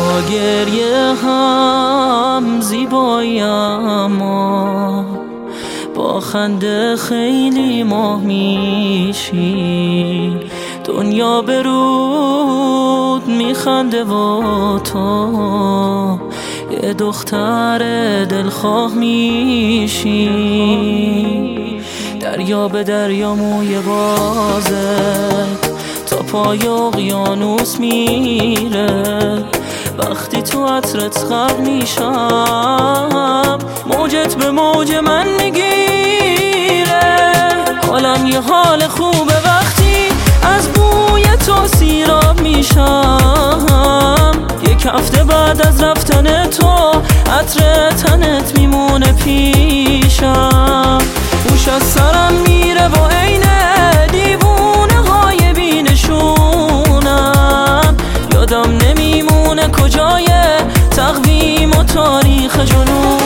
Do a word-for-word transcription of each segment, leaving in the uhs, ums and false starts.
با گریه هم زیبایی، اما با خنده خیلی ماه میشی. دنیا به رود میخنده و تو یه دختر دلخواه میشی. دریا به دریا موی بازت تا پای اقیانوس میره. وقتی تو عطرت غرق میشم، موجت به موج من میگیره. حالم یه حال خوبه وقتی از بوی تو سیراب میشم. یک هفته بعد از رفتن تو عطر تنت میمونه پیشم. هوش از سرم میره و عین دیوونه های بینشونم. یادم نمیمونه کجای تقویم و تاریخ جنونم.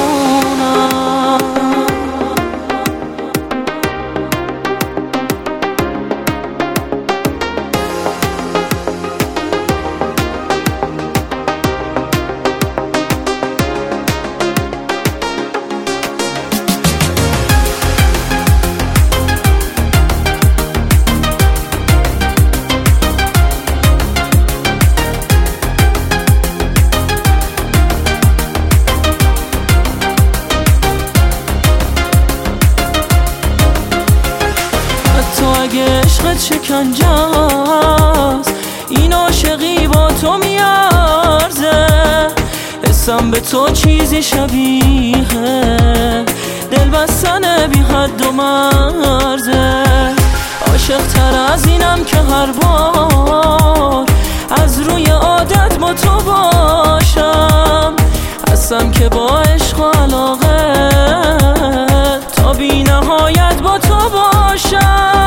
اگه عشقت شکنجه است، این عاشقی با تو میارزه. حسم به تو چیزی شبیه دل بستن بی حد و مرزه. عاشق تر از اینم که هر بار از روی عادت با تو باشم. هستم که با عشق و علاقه تا بی نهایت با تو باشم.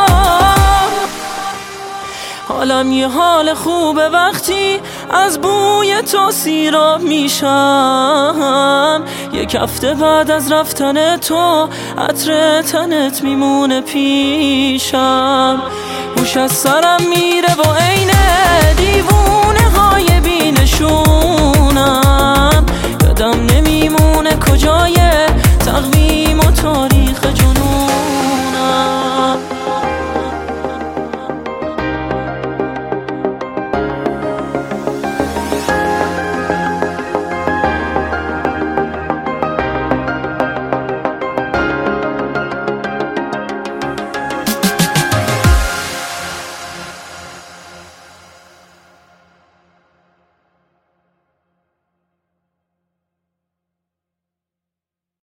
حالم یه حال خوبه وقتی از بوی تو سیراب میشم. یک هفته بعد از رفتن تو عطر تنت میمونه پیشم. هوش از سرم میره و عین دیوونه